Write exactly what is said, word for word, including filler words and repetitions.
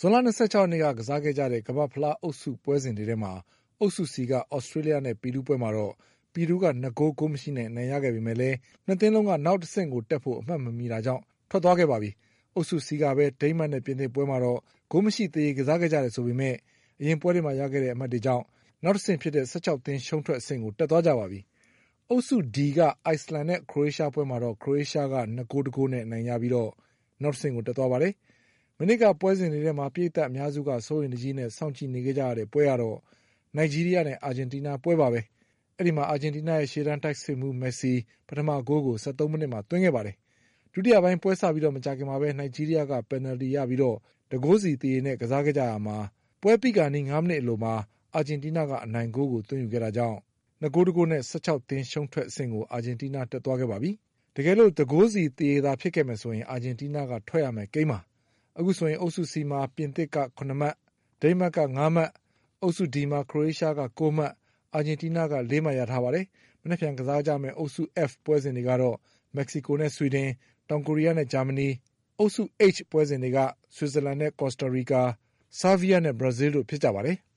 ွန်လ၂၆ရက်နေ့ကကစားခဲ့ကြတဲ့ကမ္ဘာ့ဖလားအုပ်စုပွဲစဉ်တွေထဲမှာအုပ်စု C ကဩစတြေးလျနဲ့ပီရူးပွဲမှာတော့ပီရူးက၂ဂိုးဂိုးမရှိနဲ့အနိုင်ရခဲ့ပေမဲ့လည်းနှစ်သင်းလုံးကနောက်တဆင့်ကိုတက်ဖို့အမှတ်မမီတာကြောင့်ထွက်သွားခဲ့ပါပြီ။အုပ်စု C ကပဲဒိန်းမတ်နဲ့ပြင်သစ်ပွဲမှာတော့ဂိုးမရှိသရေကစားခဲ့ကြတယ်ဆိုပေမဲ့အရင်ပွဲတွေမှာရခဲ့တဲ့အမှတ်တွေကြောင့်နောက်တဆင့်ဖြစ်တဲ့၁၆သင်းရှုံးထွက်အဆင့်ကိုတက်သွားကြပါပြီ။အုပ်စု D ကအိုက်စလန်နဲ့ခရိုအေးရှားပွဲမှာတော့ခရိုအေးရှားက၂ဂိုးတဂိုးနဲ့အနိုင်ရပြီးနောက်တဆင့်ကိုတက်သွားပါတယ်။မနေ့ကပွဲစဉ်တွေထဲမှာပရိသတ်အများစုကစိုးရိမ်တကြီးနဲ့စောင့်ကြည့်နေခဲ့ကြရတဲ့ပွဲကတော့နိုင်ဂျီးရီးယားနဲ့အာဂျင်တီးနားပွဲပါပဲ။အဲဒီမှာအာဂျင်တီးနားရဲ့ရှေ့တန်းတိုက်စစ်မှူးမက်ဆီပထမဂိုးကို၁၃မိနစ်မှာသွင်းခဲ့ပါတယ်။ဒုတိယပိုင်းပွဲစပြီးမကြာခင်မှာပဲနိုင်ဂျီးရီးယားကပယ်နယ်လ်တီရပြီးတဂိုးစီသရေနဲ့ကစားခဲ့ကြရာမှာပွဲပြီးခါနီး၅မိနစ်အလိုမှာအာဂျင်တီးနားကအနိုင်ဂိုးကိုသွင်းယူခဲ့တာကြောင့်၂ဂိုးတဂိုးနဲ့၁၆သင်းရှုံးထွက်အဆင့်ကိုအာဂျင်တီးနားတက်သွားခဲ့ပါပြီ။တကယ်လို့တဂိုးစီသရေသာဖြစ်ခဲ့မယ်ဆိုရင်အာဂျင်တီးနားကထွက်ရမယ့်ကိန်းပါ။အခုဆိုရင်အုပ်စု C မှာပြင်သစ်က၇မှတ်ဒိန်းမတ်က၅မှတ်အုပ်စု D မှာခရိုအေးရှားက၉မှတ်အာဂျင်တီးနားက၄မှတ်ရထားပါတယ်။မနက်ဖြန်ကစားကြမယ့်အုပ်စု F ပွဲစဉ်တွေကတော့မက္ကဆီကိုနဲ့ဆွီဒင်တောင်ကိုရီးယားနဲ့ဂျာမနီအုပ်စု H ပွဲစဉ်တွေကဆွစ်ဇာလန်နဲ့ကော်စတာရီကာဆာဗီးယားနဲ့ဘရာဇီးလ်တို့ဖြစ်ကြပါတယ်။